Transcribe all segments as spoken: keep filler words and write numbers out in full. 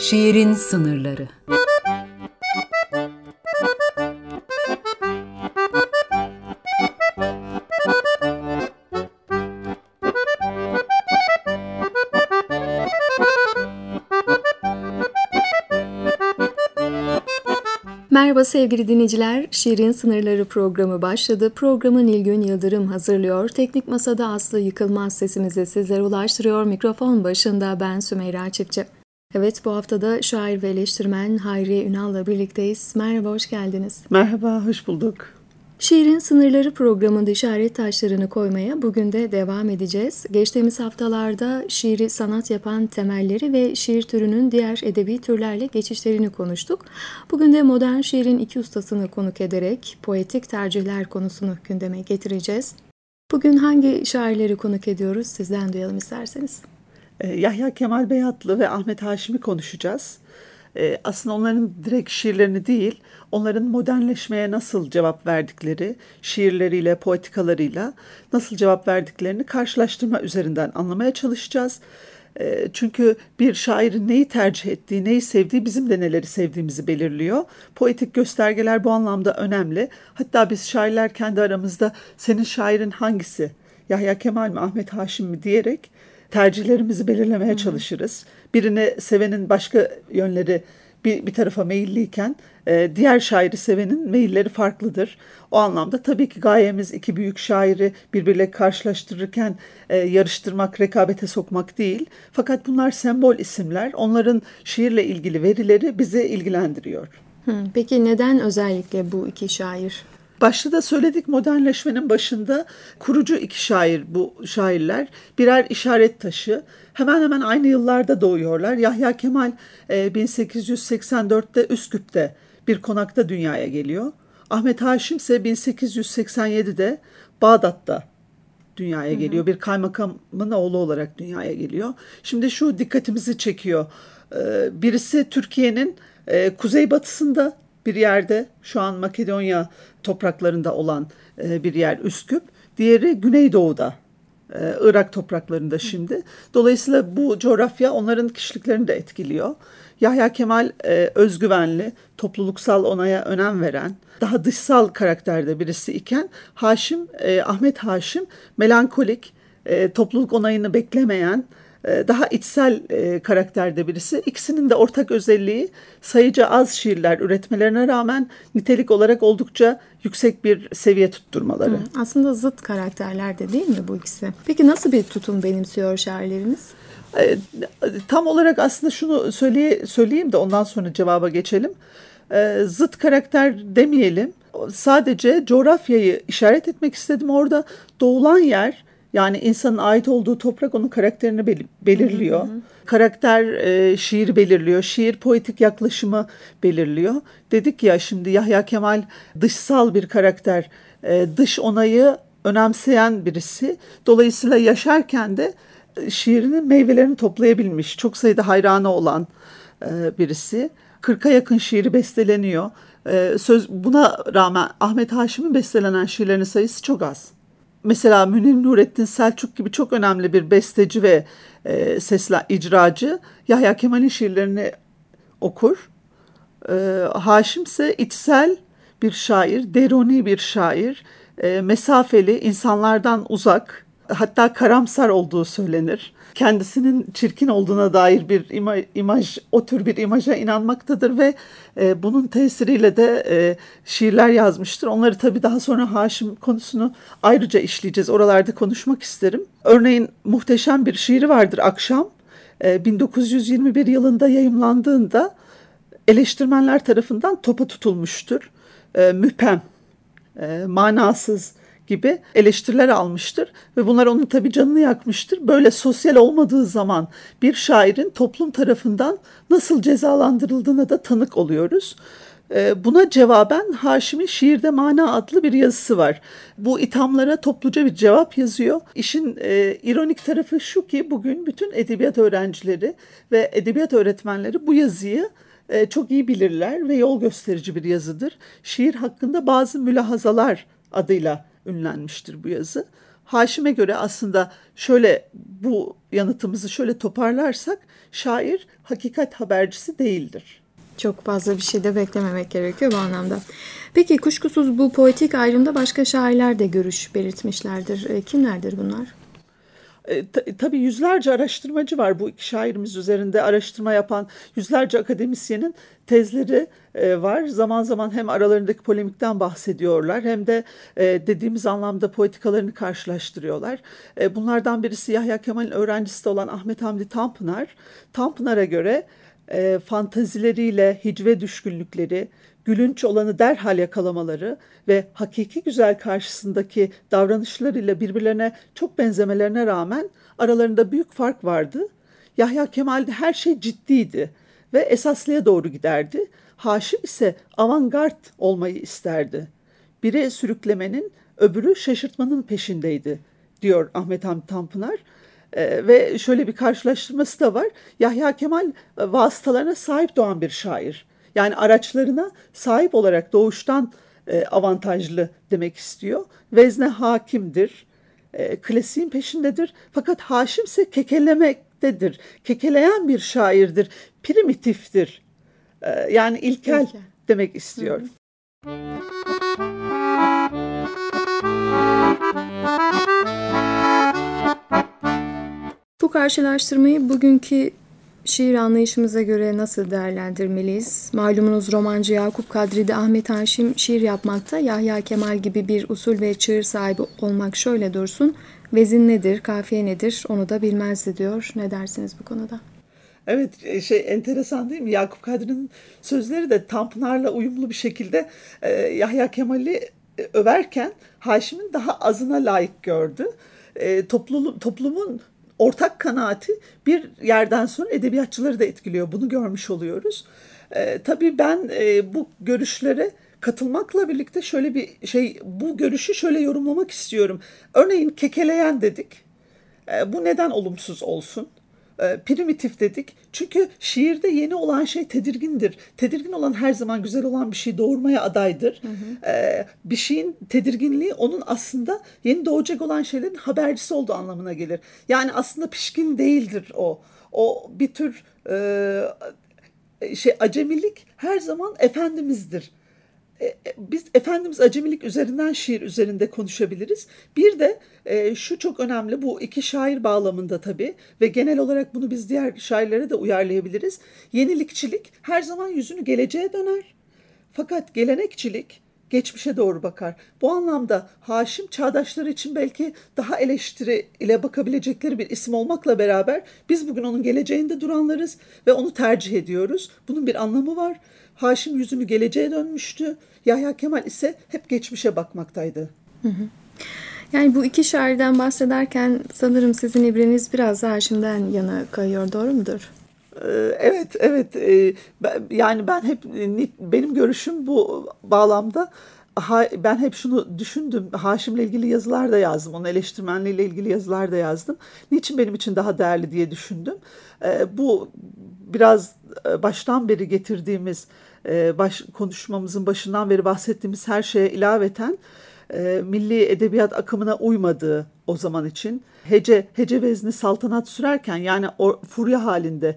Şiirin sınırları. Merhaba sevgili dinleyiciler, Şiirin Sınırları programı başladı. Programı Nilgün Yıldırım hazırlıyor. Teknik Masada Aslı Yıkılmaz sesimizi sizlere ulaştırıyor. Mikrofon başında ben Sümeyra Çiftçi. Evet, bu haftada şair ve eleştirmen Hayriye Ünal'la birlikteyiz. Merhaba, hoş geldiniz. Merhaba, hoş bulduk. Şiirin Sınırları programında işaret taşlarını koymaya bugün de devam edeceğiz. Geçtiğimiz haftalarda şiiri sanat yapan temelleri ve şiir türünün diğer edebi türlerle geçişlerini konuştuk. Bugün de modern şiirin iki ustasını konuk ederek poetik tercihler konusunu gündeme getireceğiz. Bugün hangi şairleri konuk ediyoruz? Sizden duyalım isterseniz. Yahya Kemal Beyatlı ve Ahmet Haşim'i konuşacağız. Aslında onların direkt şiirlerini değil, onların modernleşmeye nasıl cevap verdikleri, şiirleriyle, poetikalarıyla nasıl cevap verdiklerini karşılaştırma üzerinden anlamaya çalışacağız. Çünkü bir şairin neyi tercih ettiği, neyi sevdiği bizim de neleri sevdiğimizi belirliyor. Poetik göstergeler bu anlamda önemli. Hatta biz şairler kendi aramızda senin şairin hangisi, Yahya Kemal mi, Ahmet Haşim mi diyerek tercihlerimizi belirlemeye çalışırız. Birini sevenin başka yönleri bir, bir tarafa meyilliyken e, diğer şairi sevenin meyilleri farklıdır. O anlamda tabii ki gayemiz iki büyük şairi birbiriyle karşılaştırırken e, yarıştırmak, rekabete sokmak değil. Fakat bunlar sembol isimler. Onların şiirle ilgili verileri bizi ilgilendiriyor. Peki neden özellikle bu iki şair? Başta da söyledik, modernleşmenin başında kurucu iki şair bu şairler. Birer işaret taşı. Hemen hemen aynı yıllarda doğuyorlar. Yahya Kemal bin sekiz yüz seksen dörtte Üsküp'te bir konakta dünyaya geliyor. Ahmet Haşim ise bin sekiz yüz seksen yedide Bağdat'ta dünyaya geliyor. Bir kaymakamın oğlu olarak dünyaya geliyor. Şimdi şu dikkatimizi çekiyor. Birisi Türkiye'nin kuzeybatısında bir yerde, şu an Makedonya topraklarında olan bir yer Üsküp. Diğeri Güneydoğu'da, Irak topraklarında şimdi. Dolayısıyla bu coğrafya onların kişiliklerini de etkiliyor. Yahya Kemal özgüvenli, topluluksal onaya önem veren, daha dışsal karakterde birisi iken Haşim, Ahmet Haşim melankolik, topluluk onayını beklemeyen, daha içsel e, karakterde birisi. İkisinin de ortak özelliği sayıca az şiirler üretmelerine rağmen nitelik olarak oldukça yüksek bir seviye tutturmaları. Hı, aslında zıt karakterler de değil mi bu ikisi? Peki nasıl bir tutum benimsiyor şairlerimiz? E, tam olarak aslında şunu söyleye, söyleyeyim de ondan sonra cevaba geçelim. E, zıt karakter demeyelim. Sadece coğrafyayı işaret etmek istedim. Orada doğulan yer, yani insanın ait olduğu toprak onun karakterini bel- belirliyor. Hı hı. Karakter e, şiir belirliyor. Şiir poetik yaklaşımı belirliyor. Dedik ya, şimdi Yahya Kemal dışsal bir karakter. E, dış onayı önemseyen birisi. Dolayısıyla yaşarken de e, şiirinin meyvelerini toplayabilmiş. Çok sayıda hayranı olan e, birisi. kırka yakın şiiri besteleniyor. E, söz, buna rağmen Ahmet Haşim'in bestelenen şiirlerinin sayısı çok az. Mesela Münir Nurettin Selçuk gibi çok önemli bir besteci ve e, sesle icracı Yahya Kemal'in şiirlerini okur. E, Haşim ise içsel bir şair, deruni bir şair, e, mesafeli, insanlardan uzak, hatta karamsar olduğu söylenir. Kendisinin çirkin olduğuna dair bir ima- imaj, o tür bir imaja inanmaktadır ve e, bunun tesiriyle de e, şiirler yazmıştır. Onları tabii daha sonra Haşim konusunu ayrıca işleyeceğiz. Oralarda konuşmak isterim. Örneğin muhteşem bir şiiri vardır, Akşam. E, bin dokuz yüz yirmi bir yılında yayımlandığında eleştirmenler tarafından topa tutulmuştur. E, müphem, e, manasız gibi eleştiriler almıştır ve bunlar onun tabii canını yakmıştır. Böyle sosyal olmadığı zaman bir şairin toplum tarafından nasıl cezalandırıldığına da tanık oluyoruz. Buna cevaben Haşim'in Şiirde Mana adlı bir yazısı var. Bu ithamlara topluca bir cevap yazıyor. İşin e, ironik tarafı şu ki bugün bütün edebiyat öğrencileri ve edebiyat öğretmenleri bu yazıyı e, çok iyi bilirler ve yol gösterici bir yazıdır. Şiir hakkında bazı mülahazalar adıyla ünlenmiştir bu yazı. Haşim'e göre aslında şöyle bu yanıtımızı şöyle toparlarsak şair hakikat habercisi değildir. Çok fazla bir şey de beklememek gerekiyor bu anlamda. Peki kuşkusuz bu poetik ayrımda başka şairler de görüş belirtmişlerdir. E, kimlerdir bunlar? E, ta, tabii yüzlerce araştırmacı var bu iki şairimiz üzerinde araştırma yapan yüzlerce akademisyenin tezleri e, var. Zaman zaman hem aralarındaki polemikten bahsediyorlar hem de e, dediğimiz anlamda poetikalarını karşılaştırıyorlar. E, bunlardan birisi Yahya Kemal'in öğrencisi olan Ahmet Hamdi Tanpınar. Tanpınar'a göre e, fantazileriyle hicve düşkünlükleri, gülünç olanı derhal yakalamaları ve hakiki güzel karşısındaki davranışlarıyla birbirlerine çok benzemelerine rağmen aralarında büyük fark vardı. Yahya Kemal'de her şey ciddiydi ve esaslıya doğru giderdi. Haşim ise avantgard olmayı isterdi. Biri sürüklemenin, öbürü şaşırtmanın peşindeydi, diyor Ahmet Hamdi Tanpınar. Ee, ve şöyle bir karşılaştırması da var. Yahya Kemal e, vasıtalarına sahip doğan bir şair. Yani araçlarına sahip olarak doğuştan e, avantajlı demek istiyor. Vezne hakimdir, e, klasiğin peşindedir. Fakat Haşim ise kekelemektedir. Kekeleyen bir şairdir, primitiftir. E, yani ilkel Peki. demek istiyor. Hı. Bu karşılaştırmayı bugünkü şiir anlayışımıza göre nasıl değerlendirmeliyiz? Malumunuz romancı Yakup Kadri'de Ahmet Haşim şiir yapmakta, Yahya Kemal gibi bir usul ve çığır sahibi olmak şöyle dursun, vezin nedir, kafiye nedir onu da bilmezdi diyor. Ne dersiniz bu konuda? Evet, şey enteresan değil mi? Yakup Kadri'nin sözleri de Tanpınar'la uyumlu bir şekilde e, Yahya Kemal'i e, överken Haşim'in daha azına layık gördü. E, toplum, toplumun ortak kanaati bir yerden sonra edebiyatçıları da etkiliyor. Bunu görmüş oluyoruz. E, tabii ben e, bu görüşlere katılmakla birlikte şöyle bir şey, bu görüşü şöyle yorumlamak istiyorum. Örneğin kekeleyen dedik. E, bu neden olumsuz olsun? Primitif dedik. Çünkü şiirde yeni olan şey tedirgindir. Tedirgin olan her zaman güzel olan bir şey doğurmaya adaydır. Hı hı. Ee, bir şeyin tedirginliği onun aslında yeni doğacak olan şeylerin habercisi olduğu anlamına gelir. Yani aslında pişkin değildir o. O bir tür e, şey acemilik her zaman efendimizdir. Biz Efendimiz acemilik üzerinden şiir üzerinde konuşabiliriz. Bir de e, şu çok önemli, bu iki şair bağlamında tabii ve genel olarak bunu biz diğer şairlere de uyarlayabiliriz. Yenilikçilik her zaman yüzünü geleceğe döner. Fakat gelenekçilik geçmişe doğru bakar. Bu anlamda Haşim çağdaşları için belki daha eleştiri ile bakabilecekleri bir isim olmakla beraber biz bugün onun geleceğinde duranlarız ve onu tercih ediyoruz. Bunun bir anlamı var. Haşim yüzünü geleceğe dönmüştü. Yahya Kemal ise hep geçmişe bakmaktaydı. Hı hı. Yani bu iki şairden bahsederken sanırım sizin ibreniz biraz da Haşim'den yana kayıyor, doğru mudur? Evet, evet. Yani ben hep, benim görüşüm bu bağlamda. Ben hep şunu düşündüm. Haşim'le ilgili yazılar da yazdım. Onun eleştirmenliğiyle ilgili yazılar da yazdım. Niçin benim için daha değerli diye düşündüm. Bu biraz baştan beri getirdiğimiz, baş, konuşmamızın başından beri bahsettiğimiz her şeye ilaveten milli edebiyat akımına uymadığı o zaman için hece hece vezni saltanat sürerken, yani o furya halinde,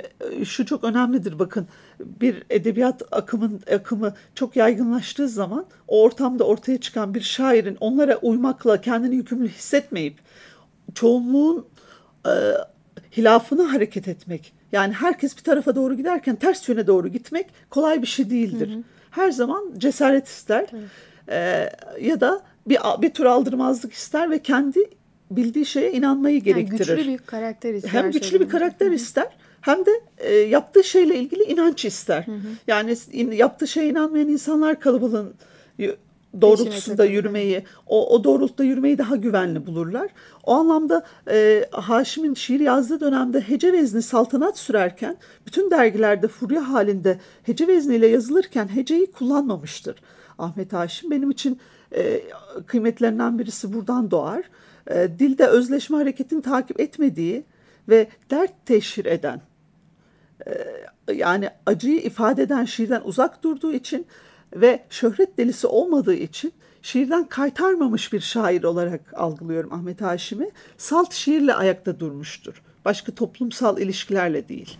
şu çok önemlidir, bakın, bir edebiyat akımın akımı çok yaygınlaştığı zaman o ortamda ortaya çıkan bir şairin onlara uymakla kendini yükümlü hissetmeyip çoğunluğun e, hilafına hareket etmek, yani herkes bir tarafa doğru giderken ters yöne doğru gitmek kolay bir şey değildir. Hı hı. Her zaman cesaret ister. Ee, ya da bir, bir tür aldırmazlık ister ve kendi bildiği şeye inanmayı gerektirir. Yani güçlü bir karakter ister. Hem güçlü bir karakter Hı-hı. ister hem de e, yaptığı şeyle ilgili inanç ister. Hı-hı. Yani in, yaptığı şeye inanmayan insanlar kalıbının doğrultusunda yürümeyi, o, o doğrultuda yürümeyi daha güvenli bulurlar. O anlamda e, Haşim'in şiir yazdığı dönemde hece vezni saltanat sürerken, bütün dergilerde furya halinde hece vezniyle yazılırken heceyi kullanmamıştır Ahmet Haşim. Benim için e, kıymetlerinden birisi buradan doğar. E, dilde özleşme hareketini takip etmediği ve dert teşhir eden, e, yani acıyı ifade eden şiirden uzak durduğu için ve şöhret delisi olmadığı için şiirden kaytarmamış bir şair olarak algılıyorum Ahmet Haşim'i. Salt şiirle ayakta durmuştur. Başka toplumsal ilişkilerle değil.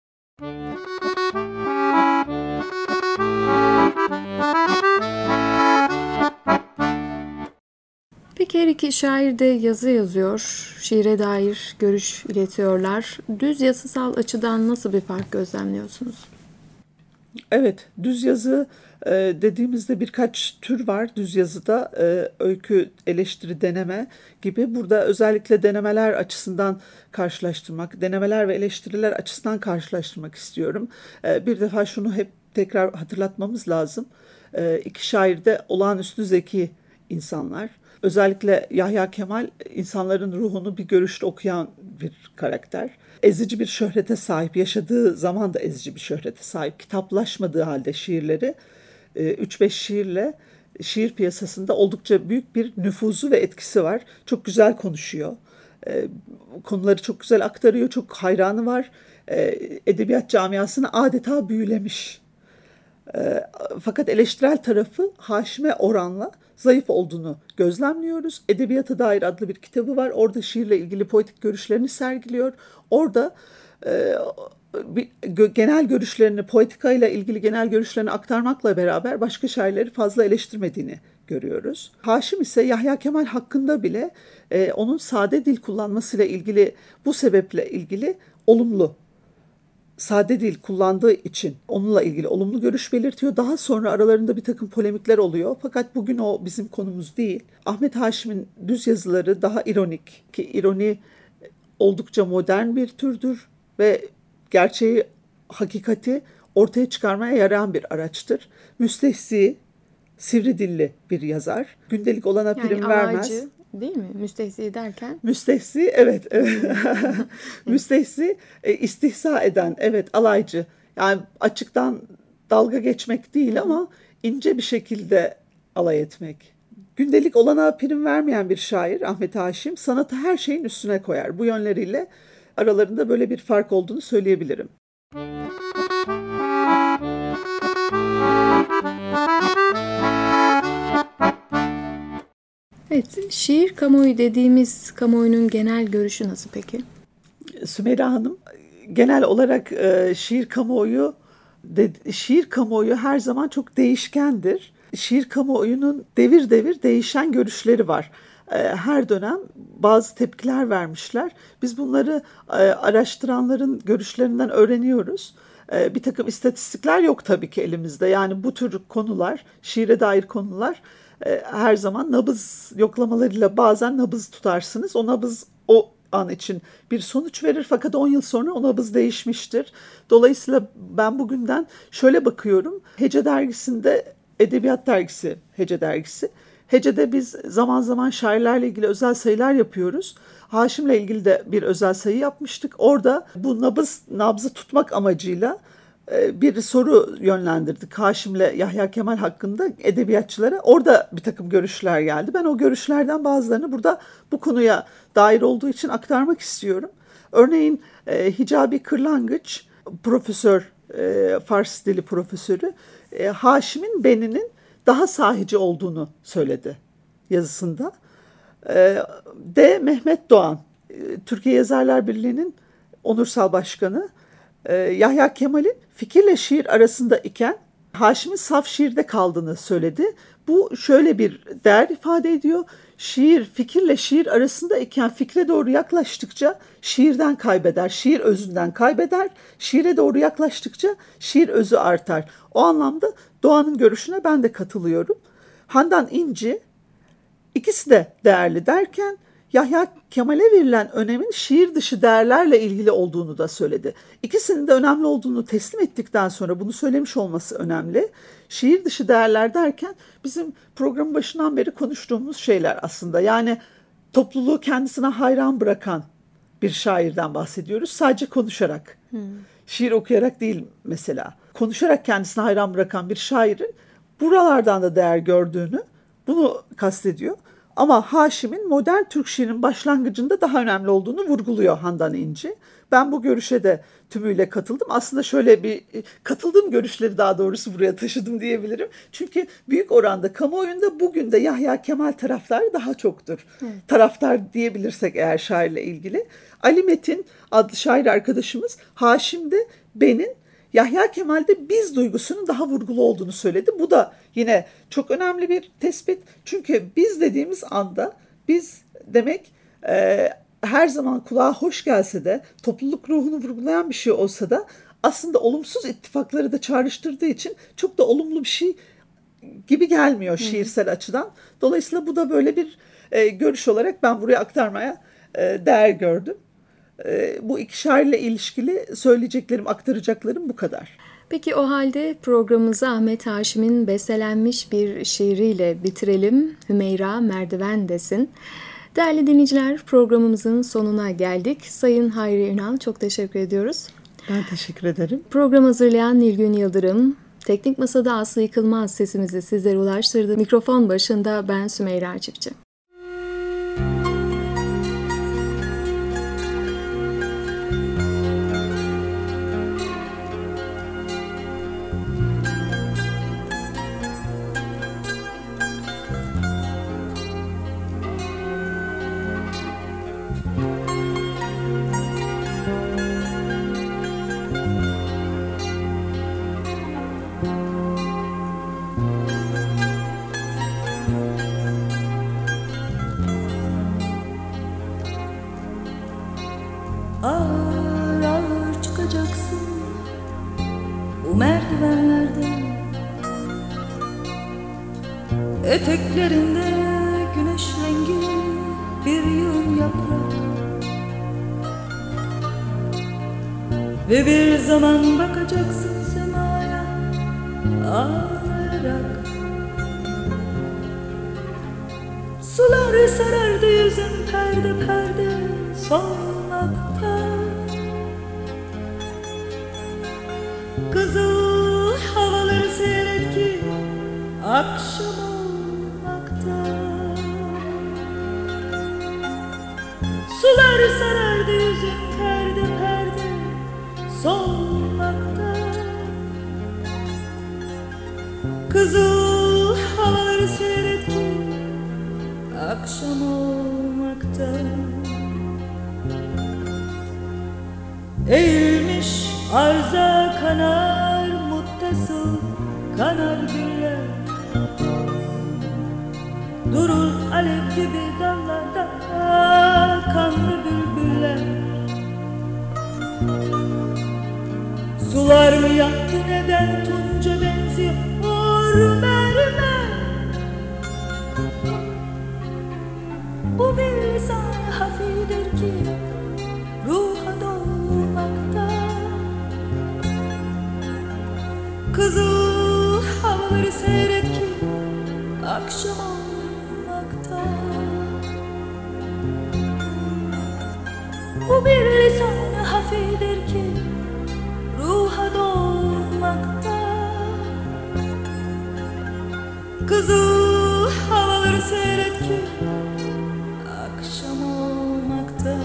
Peki her iki şair de yazı yazıyor, şiire dair görüş iletiyorlar. Düz yazısal açıdan nasıl bir fark gözlemliyorsunuz? Evet, düz yazı e, dediğimizde birkaç tür var. Düz yazıda e, öykü, eleştiri, deneme gibi. Burada özellikle denemeler açısından karşılaştırmak, denemeler ve eleştiriler açısından karşılaştırmak istiyorum. E, bir defa şunu hep tekrar hatırlatmamız lazım. E, iki şair de olağanüstü zeki insanlar. Özellikle Yahya Kemal insanların ruhunu bir görüşte okuyan bir karakter. Ezici bir şöhrete sahip, yaşadığı zaman da ezici bir şöhrete sahip. Kitaplaşmadığı halde şiirleri üç beş şiirle şiir piyasasında oldukça büyük bir nüfuzu ve etkisi var. Çok güzel konuşuyor. Konuları çok güzel aktarıyor. Çok hayranı var. Edebiyat camiasını adeta büyülemiş. Fakat eleştirel tarafı Haşim'e oranla zayıf olduğunu gözlemliyoruz. Edebiyata dair adlı bir kitabı var. Orada şiirle ilgili politik görüşlerini sergiliyor. Orada e, bir, gö, genel görüşlerini, politikayla ilgili genel görüşlerini aktarmakla beraber başka şairleri fazla eleştirmediğini görüyoruz. Haşim ise Yahya Kemal hakkında bile e, onun sade dil kullanmasıyla ilgili, bu sebeple ilgili olumlu, sade dil kullandığı için onunla ilgili olumlu görüş belirtiyor. Daha sonra aralarında bir takım polemikler oluyor. Fakat bugün o bizim konumuz değil. Ahmet Haşim'in düz yazıları daha ironik, ki ironi oldukça modern bir türdür ve gerçeği, hakikati ortaya çıkarmaya yarayan bir araçtır. Müstehzi, sivri dilli bir yazar. Gündelik olana yani prim vermez. Alaycı değil mi? Müstehzi derken? Müstehzi, evet. evet. Müstehzi, e, istihza eden, evet, alaycı. Yani açıktan dalga geçmek değil ama ince bir şekilde alay etmek. Gündelik olana prim vermeyen bir şair Ahmet Haşim, sanatı her şeyin üstüne koyar. Bu yönleriyle aralarında böyle bir fark olduğunu söyleyebilirim. Evet, şiir kamuoyu dediğimiz kamuoyunun genel görüşü nasıl peki? Sümeyra Hanım, genel olarak e, şiir kamuoyu de, şiir kamuoyu her zaman çok değişkendir. Şiir kamuoyunun devir devir değişen görüşleri var. E, her dönem bazı tepkiler vermişler. Biz bunları e, araştıranların görüşlerinden öğreniyoruz. E, bir takım istatistikler yok tabii ki elimizde. Yani bu tür konular, şiire dair konular e, her zaman nabız yoklamalarıyla bazen nabız tutarsınız. O nabız o an için bir sonuç verir fakat on yıl sonra o nabız değişmiştir. Dolayısıyla ben bugünden şöyle bakıyorum. Hece dergisinde, Edebiyat dergisi, Hece dergisi. Hece'de biz zaman zaman şairlerle ilgili özel sayılar yapıyoruz. Haşim'le ilgili de bir özel sayı yapmıştık. Orada bu nabız, nabzı tutmak amacıyla bir soru yönlendirdik Haşim'le Yahya Kemal hakkında edebiyatçılara. Orada bir takım görüşler geldi. Ben o görüşlerden bazılarını burada bu konuya dair olduğu için aktarmak istiyorum. Örneğin e, Hicabi Kırlangıç, profesör, e, Fars dili profesörü, e, Haşim'in beninin daha sahici olduğunu söyledi yazısında. E, D. Mehmet Doğan, e, Türkiye Yazarlar Birliği'nin onursal başkanı, e, Yahya Kemal'in fikirle şiir arasında iken Haşim'in saf şiirde kaldığını söyledi. Bu şöyle bir değer ifade ediyor. Şiir, fikirle şiir arasında iken fikre doğru yaklaştıkça şiirden kaybeder, şiir özünden kaybeder. Şiire doğru yaklaştıkça şiir özü artar. O anlamda Doğan'ın görüşüne ben de katılıyorum. Handan İnci, ikisi de değerli derken Yahya Kemal'e verilen önemin şiir dışı değerlerle ilgili olduğunu da söyledi. İkisinin de önemli olduğunu teslim ettikten sonra bunu söylemiş olması önemli. Şiir dışı değerler derken bizim programın başından beri konuştuğumuz şeyler aslında. Yani topluluğu kendisine hayran bırakan bir şairden bahsediyoruz. Sadece konuşarak, hmm. şiir okuyarak değil mesela. Konuşarak kendisine hayran bırakan bir şairin buralardan da değer gördüğünü, bunu kastediyor. Ama Haşim'in modern Türk şiirinin başlangıcında daha önemli olduğunu vurguluyor Handan İnci. Ben bu görüşe de tümüyle katıldım. Aslında şöyle bir katıldığım görüşleri daha doğrusu buraya taşıdım diyebilirim. Çünkü büyük oranda kamuoyunda bugün de Yahya Kemal taraftarı daha çoktur. Evet. Taraftar diyebilirsek eğer şairle ilgili. Ali Metin adlı şair arkadaşımız Haşim'de benin, Yahya Kemal'de biz duygusunun daha vurgulu olduğunu söyledi. Bu da yine çok önemli bir tespit. Çünkü biz dediğimiz anda biz demek e, her zaman kulağa hoş gelse de, topluluk ruhunu vurgulayan bir şey olsa da aslında olumsuz ittifakları da çağrıştırdığı için çok da olumlu bir şey gibi gelmiyor şiirsel açıdan. Dolayısıyla bu da böyle bir e, görüş olarak ben buraya aktarmaya e, değer gördüm. E, bu iki şairle ilişkili söyleyeceklerim, aktaracaklarım bu kadar. Peki o halde programımızı Ahmet Haşim'in bestelenmiş bir şiiriyle bitirelim. Hümeyra Merdiven'desin. Değerli dinleyiciler, programımızın sonuna geldik. Sayın Hayri Ünal, çok teşekkür ediyoruz. Ben teşekkür ederim. Program hazırlayan Nilgün Yıldırım, Teknik Masa'da Aslı Yıkılmaz sesimizi sizlere ulaştırdı. Mikrofon başında ben Sümeyra Çiftçi. Ağır ağır çıkacaksın bu merdivenlerden, eteklerinde güneş rengi bir yığın yaprak, ve bir zaman bakacaksın semaya ağlayarak. Sular sarardı yüzün perde perde solmakta, kızıl havaları seyret ki akşam olmakta. Sular sarardı yüzün perde perde solmakta, kızıl havaları seyret ki akşam olmakta. Eğilmiş arza kanar muttasıl kanar güller, durur alev gibi dallarda kanlı bülbüller. Sular mı yaktı neden tunca benziyor mermer? Bu bir lisan hafidir ki ruha dolmakta, kızıl havaları seyret ki akşam olmakta. Bu bir lisan hafidir ki ruha dolmakta, kızıl havaları seyret ki akşam olmakta.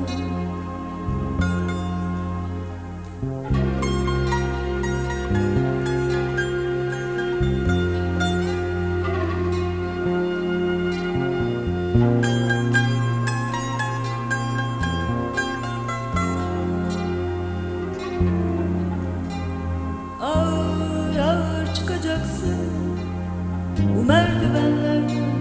Ağır ağır çıkacaksın bu merdivenlerden,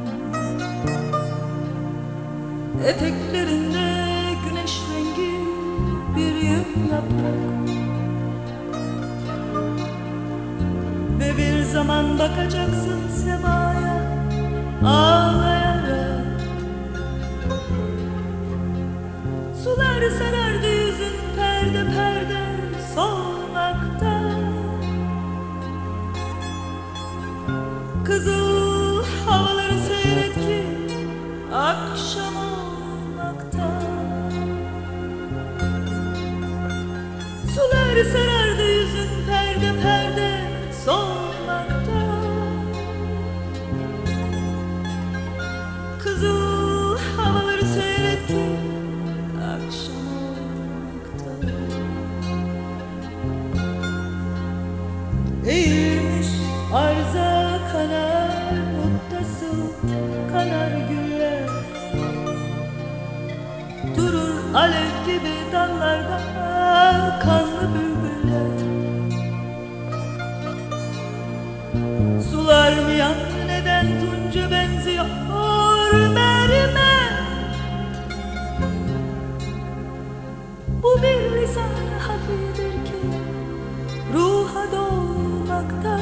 eteklerinde güneş rengi bir yığın yaprak, ve bir zaman bakacaksın semaya ağlayarak. Sular sarardı yüzün perde perde solmakta, kızıl havaları seyret ki akşam olmakta. Sular sarardı yüzün perde perde solmakta, Eğilmiş arza kanar, muttasıl kanar güller. Durur alev gibi dallarda kanlı bülbüller. Sular mı yandı, neden tunca benziyor merime? Bu bir lisan hafidir ki ruha dolmakta.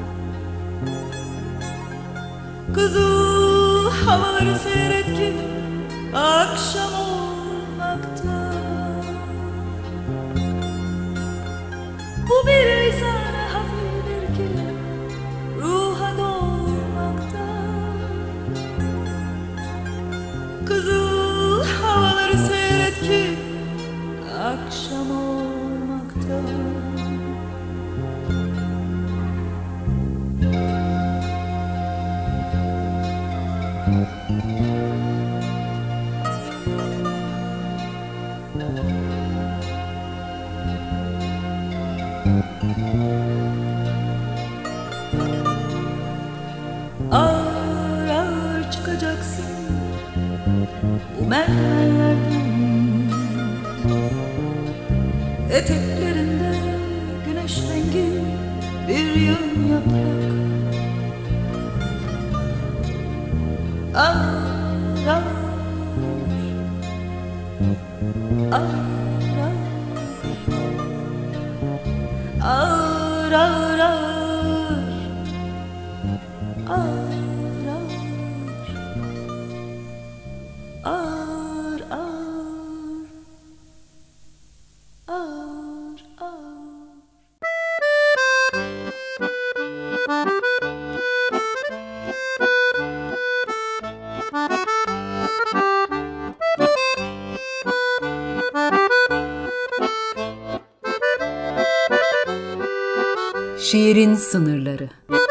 Kızıl havaları seyret ki akşam olmakta. Bu bir lisan hafidir ki ruha dolmakta. Kızıl havaları seyret ki akşam olmakta. Ağır ağır çıkacaksın bu merdivenlerden. Eteklerinde güneş rengi bir yığın yaprak. Ağır ağır, ağır ağır, ağır ağır ağır, ağır ağır, ağır ağır, ağır ağır. Şiirin sınırları.